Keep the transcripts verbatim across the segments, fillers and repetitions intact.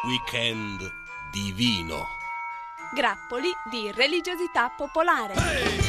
Weekend divino. Grappoli di religiosità popolare. Hey!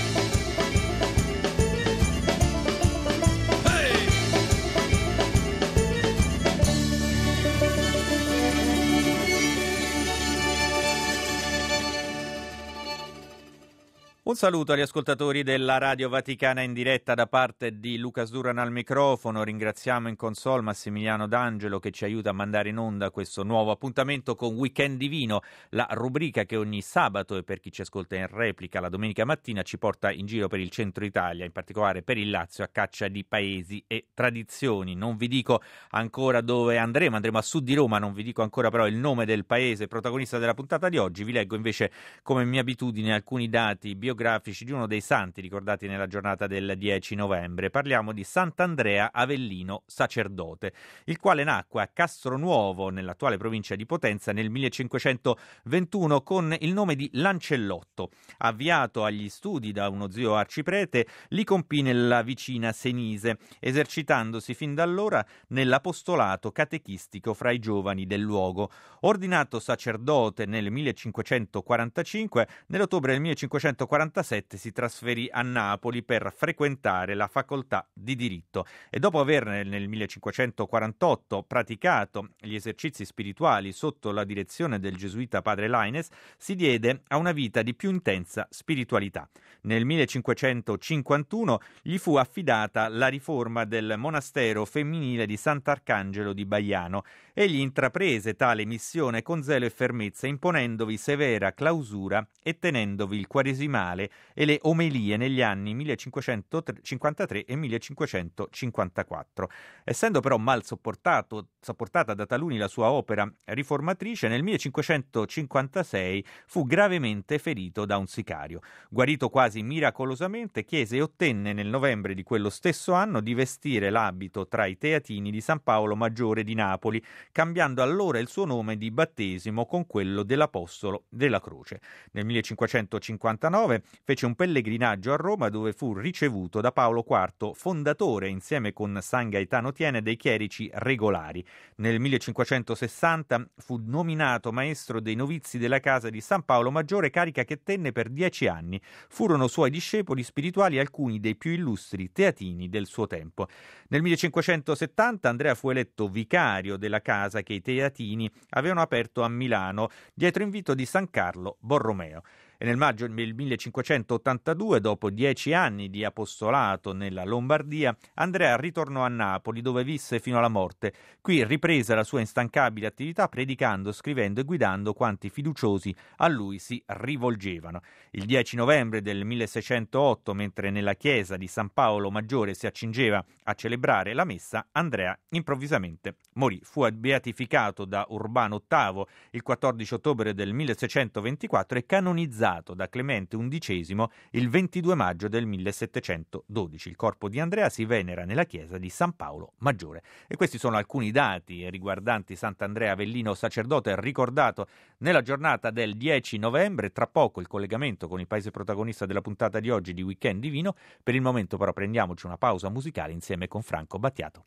Un saluto agli ascoltatori della Radio Vaticana in diretta da parte di Luca Sduran al microfono. Ringraziamo in console Massimiliano D'Angelo che ci aiuta a mandare in onda questo nuovo appuntamento con Weekend Divino, la rubrica che ogni sabato e per chi ci ascolta in replica la domenica mattina ci porta in giro per il centro Italia, in particolare per il Lazio, a caccia di paesi e tradizioni. Non vi dico ancora dove andremo, andremo a sud di Roma, non vi dico ancora però il nome del paese protagonista della puntata di oggi. Vi leggo invece, come mia abitudine, alcuni dati biografici grafici di uno dei santi ricordati nella giornata del dieci novembre. Parliamo di Sant'Andrea Avellino, sacerdote, il quale nacque a Castronuovo, nell'attuale provincia di Potenza, nel millecinquecentoventuno con il nome di Lancellotto. Avviato agli studi da uno zio arciprete, li compì nella vicina Senise, esercitandosi fin da allora nell'apostolato catechistico fra i giovani del luogo. Ordinato sacerdote nel millecinquecentoquarantacinque, nell'ottobre del millecinquecentoquarantasette si trasferì a Napoli per frequentare la facoltà di diritto e dopo aver nel millecinquecentoquarantotto praticato gli esercizi spirituali sotto la direzione del gesuita padre Laines, si diede a una vita di più intensa spiritualità. Nel millecinquecentocinquantuno gli fu affidata la riforma del monastero femminile di Sant'Arcangelo di Baiano. Egli intraprese tale missione con zelo e fermezza, imponendovi severa clausura e tenendovi il quaresimale e le omelie negli anni millecinquecentocinquantatré e millecinquecentocinquantaquattro. Essendo però mal sopportato, sopportata da taluni la sua opera riformatrice, nel millecinquecentocinquantasei fu gravemente ferito da un sicario. Guarito quasi miracolosamente, chiese e ottenne nel novembre di quello stesso anno di vestire l'abito tra i teatini di San Paolo Maggiore di Napoli, cambiando allora il suo nome di battesimo con quello dell'Apostolo della Croce. Nel millecinquecentocinquantanove fece un pellegrinaggio a Roma dove fu ricevuto da Paolo quarto, fondatore insieme con San Gaetano Tiene dei chierici regolari. Nel millecinquecentosessanta fu nominato maestro dei novizi della casa di San Paolo Maggiore, carica che tenne per dieci anni. Furono suoi discepoli spirituali alcuni dei più illustri teatini del suo tempo. Nel millecinquecentosettanta Andrea fu eletto vicario della casa che i teatini avevano aperto a Milano dietro invito di San Carlo Borromeo. E nel maggio del millecinquecentottantadue, dopo dieci anni di apostolato nella Lombardia, Andrea ritornò a Napoli dove visse fino alla morte. Qui riprese la sua instancabile attività predicando, scrivendo e guidando quanti fiduciosi a lui si rivolgevano. Il dieci novembre del milleseicentotto, mentre nella chiesa di San Paolo Maggiore si accingeva a celebrare la messa, Andrea improvvisamente morì. Fu beatificato da Urbano ottavo il quattordici ottobre del milleseicentoventiquattro e canonizzato da Clemente undicesimo il ventidue maggio del millesettecentododici. Il corpo di Andrea si venera nella chiesa di San Paolo Maggiore. E questi sono alcuni dati riguardanti Sant'Andrea Avellino, sacerdote ricordato nella giornata del dieci novembre. Tra poco il collegamento con il paese protagonista della puntata di oggi di Weekend Divino. Per il momento però prendiamoci una pausa musicale insieme con Franco Battiato.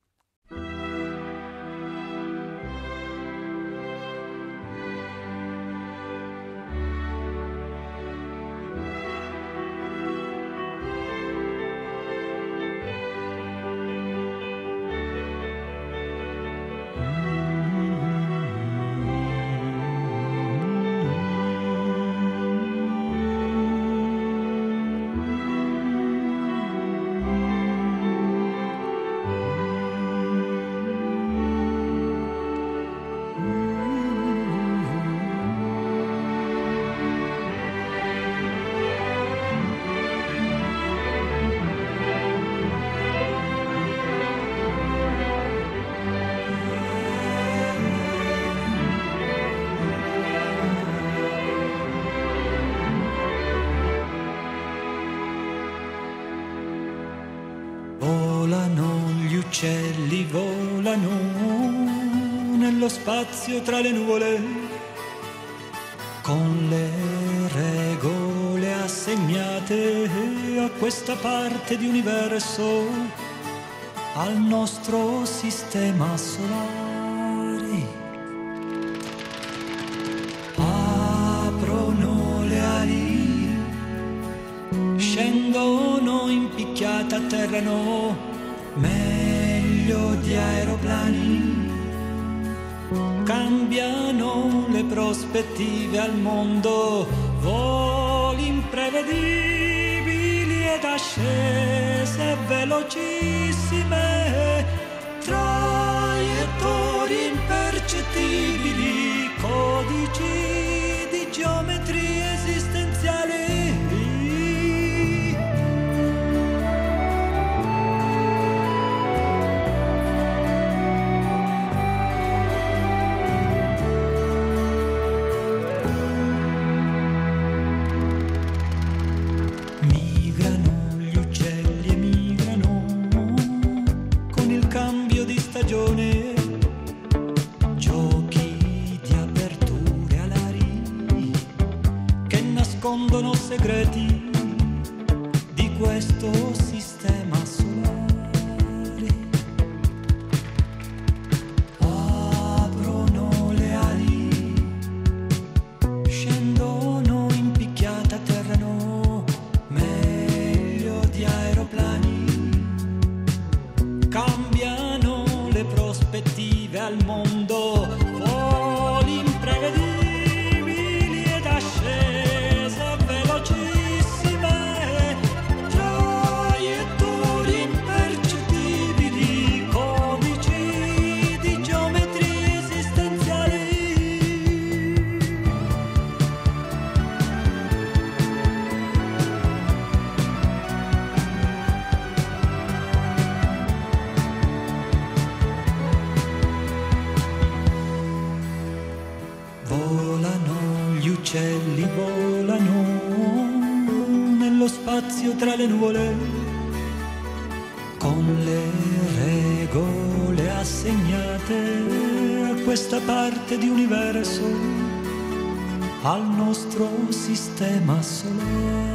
uccelli volano nello spazio tra le nuvole, con le regole assegnate a questa parte di universo, al nostro sistema solare. atterrano meglio di aeroplani, cambiano le prospettive al mondo, voli imprevedibili ed ascese velocissime, traiettorie impercettibili, codici di geometrie esistenziali. Giochi di aperture alari che nascondono segreti di questo sistema solare. Aprono le ali, scendono in picchiata, atterrano meglio di aeroplani, cambiano le prospettive al mondo, voli imprevedibili ed ascese velocissime, traiettorie impercettibili, codici di geometrie esistenziali. Volano gli uccelli, volano nello spazio tra le nuvole, con le regole assegnate a questa parte di universo, al nostro sistema solare.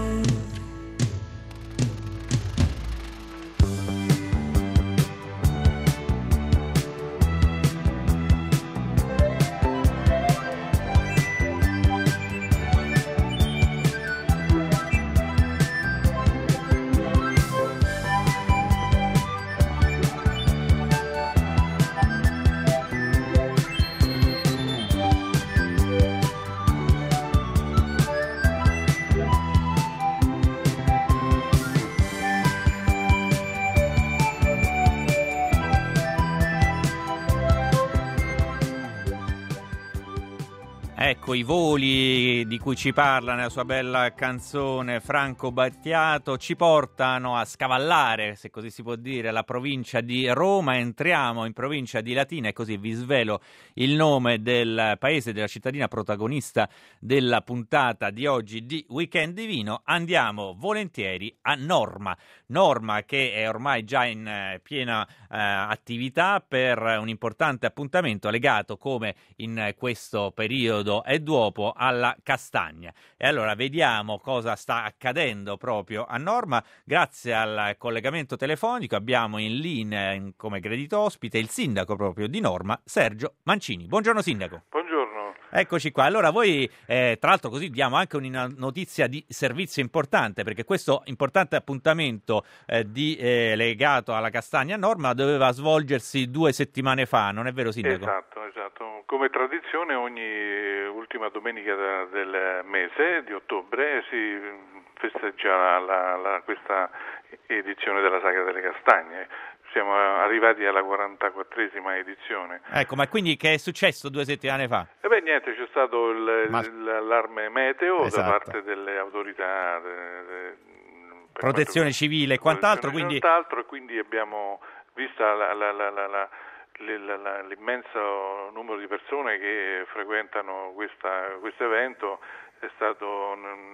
Ecco i voli di cui ci parla nella sua bella canzone Franco Battiato ci portano a scavallare, se così si può dire, la provincia di Roma. Entriamo in provincia di Latina e così vi svelo il nome del paese, della cittadina protagonista della puntata di oggi di Weekend Divino. Andiamo volentieri a Norma. Norma che è ormai già in eh, piena eh, attività per un importante appuntamento legato, come in eh, questo periodo e dopo, alla castagna. E allora vediamo cosa sta accadendo proprio a Norma. Grazie al collegamento telefonico abbiamo in linea, in, come gradito ospite, il sindaco proprio di Norma, Sergio Mancini. Buongiorno sindaco. Buongiorno. Eccoci qua. Allora voi, eh, tra l'altro così diamo anche una notizia di servizio importante, perché questo importante appuntamento eh, di, eh, legato alla castagna a Norma doveva svolgersi due settimane fa, non è vero sindaco? Esatto, esatto. Come tradizione ogni ultima domenica del mese di ottobre si festeggia la, la, questa edizione della Sagra delle Castagne. Siamo arrivati alla quarantaquattresima edizione. Ecco, ma quindi che è successo due settimane fa? E beh, niente, c'è stato il, ma... l'allarme meteo esatto. da parte delle autorità de, de, protezione civile e quant'altro, quindi... quant'altro, e quindi abbiamo vista la, la, la, la, la, la, la, l'immenso numero di persone che frequentano questo evento. È stato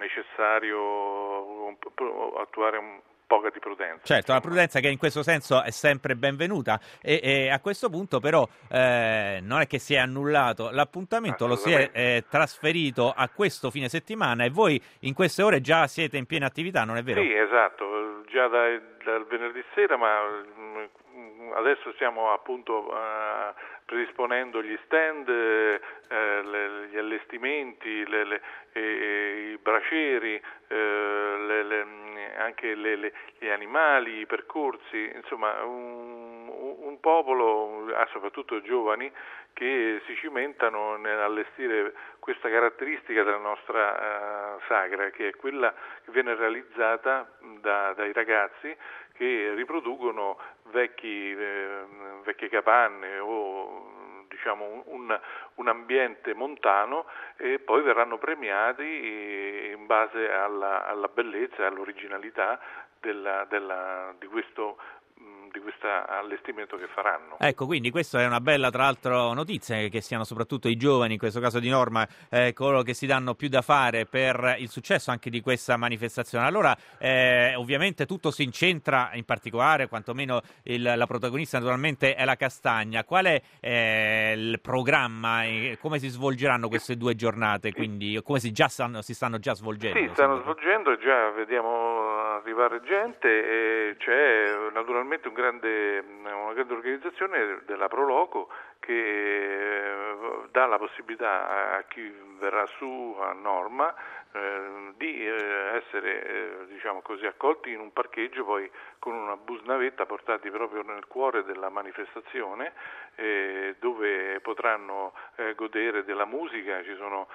necessario attuare un poca di prudenza. Certo, la prudenza che in questo senso è sempre benvenuta e, e a questo punto però eh, non è che si è annullato l'appuntamento, lo si è eh, trasferito a questo fine settimana e voi in queste ore già siete in piena attività, non è vero? Sì, esatto, già da, dal venerdì sera, ma adesso stiamo appunto uh, predisponendo gli stand, eh, le, gli allestimenti, le, le, eh, i bracieri, eh, le, le, anche le, le, gli animali, i percorsi, insomma un, un popolo, soprattutto giovani, che si cimentano nell'allestire questa caratteristica della nostra uh, sagra, che è quella che viene realizzata da, dai ragazzi che riproducono vecchi, eh, vecchie capanne o diciamo un, un ambiente montano, e poi verranno premiati in base alla, alla bellezza e all'originalità della, della, di questo di questo allestimento che faranno. Ecco, quindi questa è una bella, tra l'altro, notizia, che siano soprattutto i giovani, in questo caso di Norma, eh, coloro che si danno più da fare per il successo anche di questa manifestazione. Allora, eh, ovviamente tutto si incentra, in particolare, quantomeno il, la protagonista naturalmente è la Castagna. Qual è eh, il programma e come si svolgeranno queste due giornate? Quindi come si, già stanno, si stanno già svolgendo? Sì, stanno svolgendo e già vediamo arrivare gente, e c'è naturalmente un grande, una grande organizzazione della Proloco che dà la possibilità a chi verrà su a Norma eh, di eh, essere eh, diciamo così accolti in un parcheggio, poi con una bus navetta portati proprio nel cuore della manifestazione, eh, dove potranno eh, godere della musica. Ci sono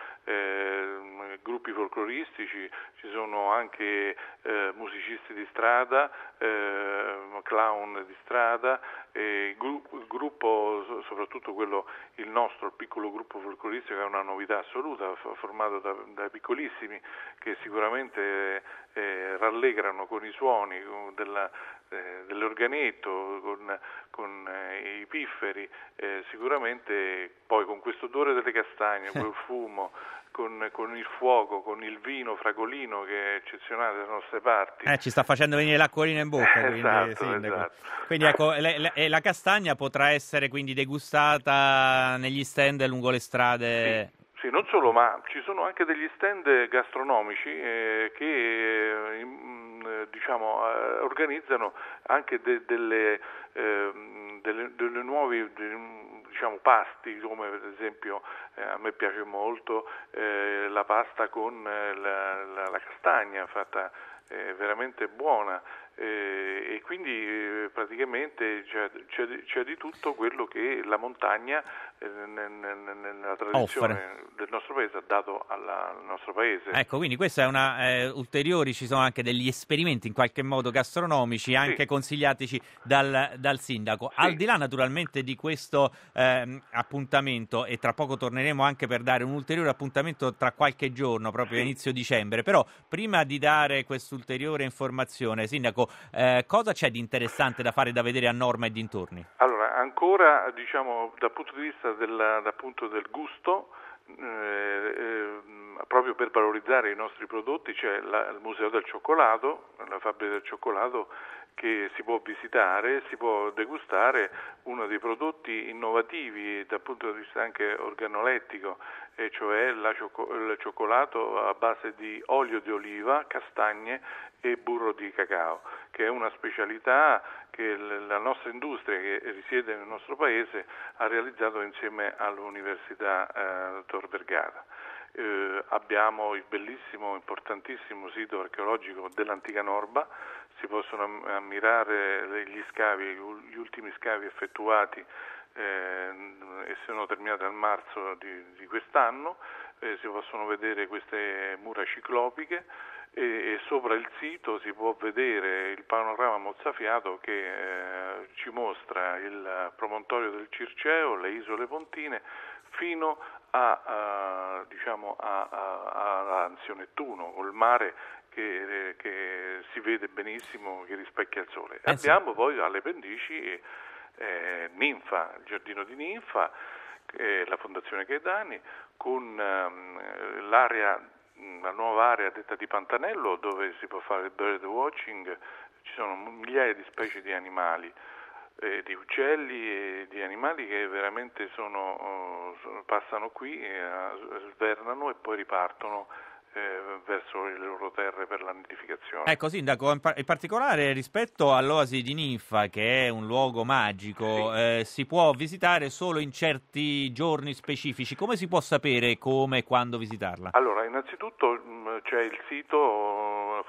eh, gruppi folcloristici, ci sono anche eh, musicisti di strada, eh, clown di strada, e il, gru- il gruppo, soprattutto quello il nostro, il piccolo gruppo folcloristico, che è una novità assoluta, f- formato da, da piccolissimi, che sicuramente eh, rallegrano con i suoni con della, eh, dell'organetto, con, con eh, i pifferi, eh, sicuramente poi con questo odore delle castagne, quel fumo, Con, con il fuoco, con il vino fragolino che è eccezionale dalle nostre parti. Eh, ci sta facendo venire l'acquolina in bocca. Quindi, esatto, sindaco. esatto. Quindi ecco, le, le, la castagna potrà essere quindi degustata negli stand lungo le strade. Sì, sì, non solo, ma ci sono anche degli stand gastronomici eh, che eh, in, diciamo eh, organizzano anche de, delle, eh, delle, delle nuove de, diciamo pasti, come per esempio eh, a me piace molto eh, la pasta con eh, la, la, la castagna fatta eh, veramente buona, eh, e quindi eh, praticamente c'è, c'è, c'è di tutto quello che la montagna eh, nella tradizione offre del nostro paese ha dato alla, al nostro paese. Ecco, quindi questa è una eh, ulteriori, ci sono anche degli esperimenti in qualche modo gastronomici, anche sì, consigliatici dal, dal sindaco. Sì. Al di là naturalmente di questo eh, appuntamento, e tra poco torneremo anche per dare un ulteriore appuntamento tra qualche giorno, proprio sì, inizio dicembre, però prima di dare quest'ulteriore informazione, sindaco, eh, cosa c'è di interessante da fare, da vedere a Norma e dintorni? Allora, ancora diciamo dal punto di vista del, appunto del gusto, eh, eh, proprio per valorizzare i nostri prodotti, c'è la, il Museo del Cioccolato, la fabbrica del cioccolato, che si può visitare, si può degustare uno dei prodotti innovativi dal punto di vista anche organolettico, e cioè la cioccol- il cioccolato a base di olio di oliva, castagne e burro di cacao, che è una specialità che la nostra industria, che risiede nel nostro paese, ha realizzato insieme all'Università eh, Tor Vergata. Eh, abbiamo il bellissimo, importantissimo sito archeologico dell'antica Norba. Si possono ammirare gli scavi, gli ultimi scavi effettuati eh, e sono terminati a marzo di, di quest'anno. Eh, si possono vedere queste mura ciclopiche, e, e sopra il sito si può vedere il panorama mozzafiato che eh, ci mostra il promontorio del Circeo, le isole Pontine, fino a, a diciamo a, a, a Anzio Nettuno, col mare che, che si vede benissimo, che rispecchia il sole. Eh sì. Abbiamo poi alle pendici eh, Ninfa, il giardino di Ninfa, eh, la Fondazione Gaetani, con eh, l'area, la nuova area detta di Pantanello, dove si può fare il bird watching. Ci sono migliaia di specie di animali, eh, di uccelli e di animali che veramente sono, sono passano qui, e, uh, svernano e poi ripartono eh, verso le loro terre per la nidificazione. Ecco, sindaco, in, par- in particolare rispetto all'Oasi di Ninfa, che è un luogo magico, sì, eh, si può visitare solo in certi giorni specifici. Come si può sapere come e quando visitarla? Allora, innanzitutto mh, c'è il sito sito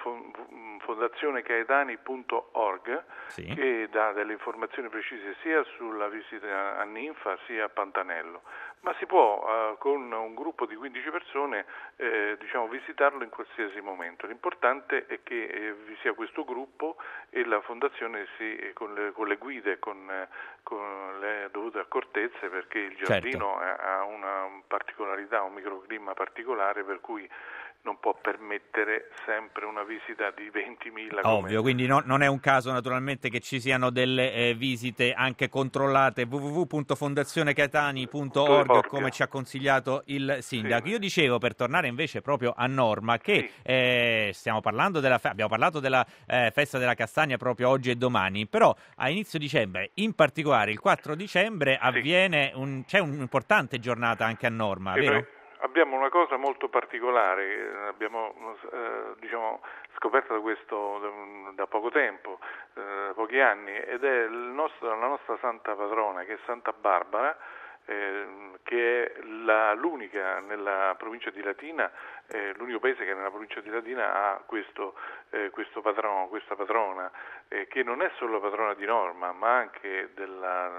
fondazione caetani punto org, sì, che dà delle informazioni precise sia sulla visita a Ninfa sia a Pantanello, ma si può uh, con un gruppo di quindici persone eh, diciamo visitarlo in qualsiasi momento. L'importante è che eh, vi sia questo gruppo e la fondazione si, eh, con, le, con le guide, con, eh, con le dovute accortezze, perché il giardino certo. ha una particolarità, un microclima particolare, per cui non può permettere sempre una visita di ventimila. Ovvio, quindi no, non è un caso naturalmente che ci siano delle eh, visite anche controllate. w w w punto fondazione caetani punto org, come ci ha consigliato il sindaco. Sì. Io dicevo, per tornare invece proprio a norma, che sì. eh, stiamo parlando della fe- abbiamo parlato della eh, festa della castagna proprio oggi e domani, però a inizio dicembre, in particolare il quattro dicembre, avviene sì. un, c'è un'importante giornata anche a Norma, e vero? Noi abbiamo una cosa molto particolare, abbiamo eh, diciamo scoperto da questo da, da poco tempo, eh, pochi anni, ed è il nostro, la nostra santa patrona, che è Santa Barbara, eh, che è la, l'unica nella provincia di Latina, eh, l'unico paese che nella provincia di Latina ha questo, eh, questo patrono, questa patrona, eh, che non è solo patrona di Norma, ma anche della,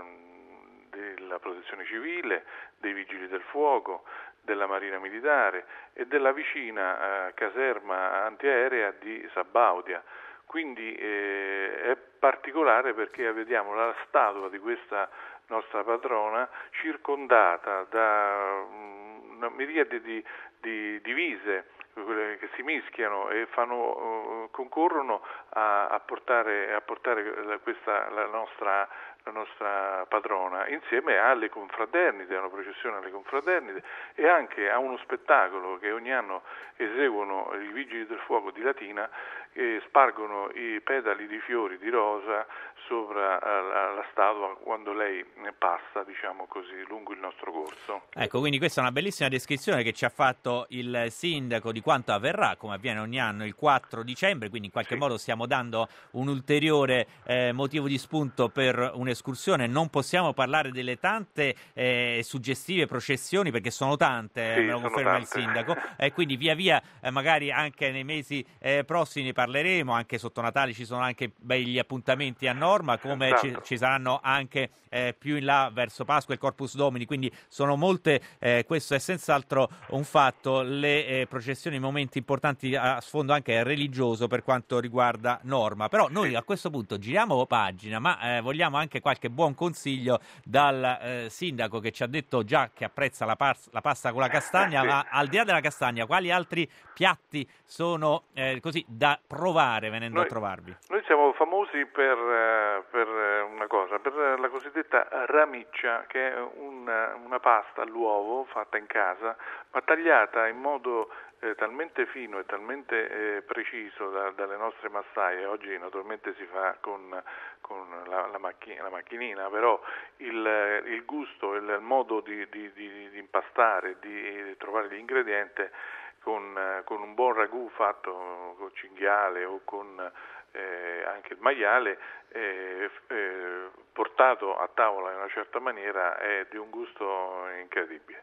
della protezione civile, dei vigili del fuoco, della Marina Militare e della vicina eh, caserma antiaerea di Sabaudia. Quindi eh, è particolare perché vediamo la statua di questa nostra patrona circondata da um, una miriade di, di divise che si mischiano e fanno, uh, concorrono a, a portare, a portare questa, la nostra la nostra patrona, insieme alle confraternite, a una processione alle confraternite e anche a uno spettacolo che ogni anno eseguono i Vigili del Fuoco di Latina, e spargono i petali di fiori di rosa sopra la, la statua quando lei passa, diciamo così, lungo il nostro corso. Ecco, quindi questa è una bellissima descrizione che ci ha fatto il sindaco di quanto avverrà, come avviene ogni anno il quattro dicembre, quindi in qualche sì. modo stiamo dando un ulteriore eh, motivo di spunto per un'escursione. Non possiamo parlare delle tante eh, suggestive processioni, perché sono tante, sì, me lo conferma tante. il sindaco, e quindi via via eh, magari anche nei mesi eh, prossimi parleremo, anche sotto Natale ci sono anche begli appuntamenti a Norma, come esatto. ci, ci saranno anche eh, più in là verso Pasqua e Corpus Domini, quindi sono molte, eh, questo è senz'altro un fatto, le eh, processioni, momenti importanti a sfondo anche religioso per quanto riguarda Norma. Però noi a questo punto giriamo pagina, ma eh, vogliamo anche qualche buon consiglio dal eh, sindaco, che ci ha detto già che apprezza la, pas- la pasta con la castagna, sì. ma al di là della castagna quali altri piatti sono eh, così da provare venendo noi, a trovarvi? Noi siamo famosi per, per una cosa, per la cosiddetta ramiccia, che è una, una pasta all'uovo fatta in casa, ma tagliata in modo eh, talmente fino e talmente eh, preciso da, dalle nostre massaie. Oggi naturalmente si fa con, con la, la, macch- la macchinina, però il, il gusto, il modo di, di, di, di impastare, di trovare gli ingredienti con, con un buon ragù fatto con cinghiale o con eh, anche il maiale, eh, eh, portato a tavola in una certa maniera, è di un gusto incredibile.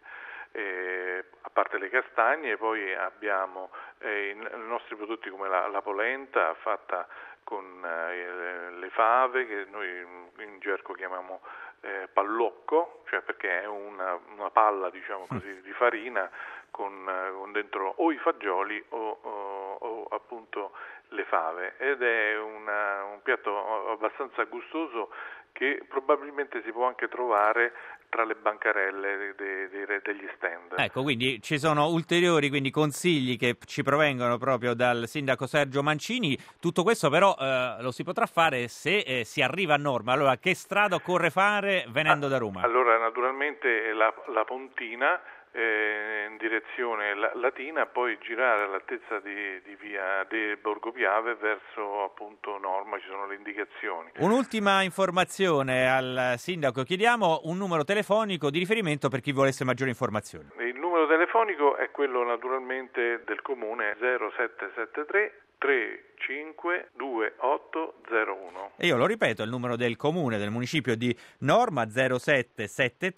Eh, a parte le castagne, poi abbiamo eh, i, i nostri prodotti come la, la polenta fatta con eh, le fave, che noi in gergo chiamiamo eh, pallocco, cioè perché è una, una palla, diciamo così, di farina con, con dentro o i fagioli o, o, o appunto le fave, ed è una, un piatto abbastanza gustoso che probabilmente si può anche trovare tra le bancarelle dei, dei, degli stand. Ecco, quindi ci sono ulteriori quindi consigli che ci provengono proprio dal sindaco Sergio Mancini. Tutto questo però eh, lo si potrà fare se eh, si arriva a Norma. Allora, che strada occorre fare venendo ah, da Roma? Allora, naturalmente la, la Pontina eh, in direzione la, Latina, poi girare all'altezza di, di via di Borgo Piave verso appunto Norma, ci sono le indicazioni. Un'ultima informazione al sindaco, chiediamo un numero telefonico di riferimento per chi volesse maggiori informazioni. Il numero telefonico è quello naturalmente del comune zero sette sette tre tre cinque due otto zero uno. E io lo ripeto, il numero del comune del municipio di Norma zero sette sette tre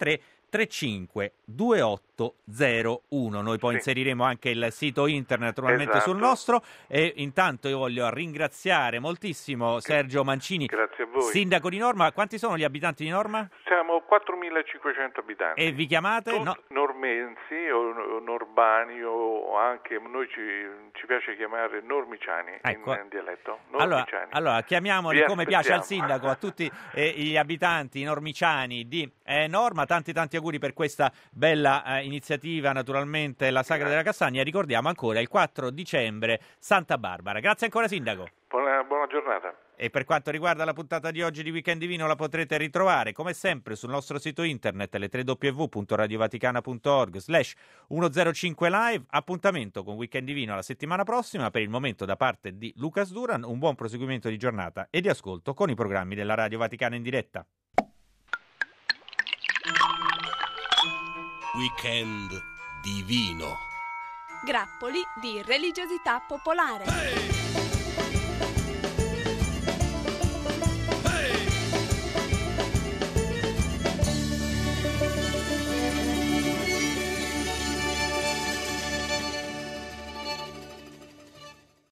tre cinque due otto zero uno. Noi poi sì. inseriremo anche il sito internet naturalmente esatto. sul nostro, e intanto io voglio ringraziare moltissimo Sergio Mancini, grazie a voi. sindaco di Norma. Quanti sono gli abitanti di Norma? Siamo quattromilacinquecento abitanti. E vi chiamate? Tut- No. Normensi o Norbani, o anche noi ci, ci piace chiamare Normiciani, Ecco. in, in dialetto. Allora, Normiciani. allora chiamiamoli Vi come piace al aspettiamo. sindaco, a tutti eh, gli abitanti normiciani di eh, Norma. Tanti tanti auguri per questa bella eh, iniziativa, naturalmente la Sagra della Castagna. Ricordiamo ancora il quattro dicembre Santa Barbara. Grazie ancora sindaco. Buona, buona giornata. E per quanto riguarda la puntata di oggi di Weekend Divino, la potrete ritrovare come sempre sul nostro sito internet le tre w w w punto radiovaticana punto org slash centocinque live. Appuntamento con Weekend Divino la settimana prossima. Per il momento, da parte di Lucas Duran, un buon proseguimento di giornata e di ascolto con i programmi della Radio Vaticana in diretta. Weekend Divino. Grappoli di religiosità popolare.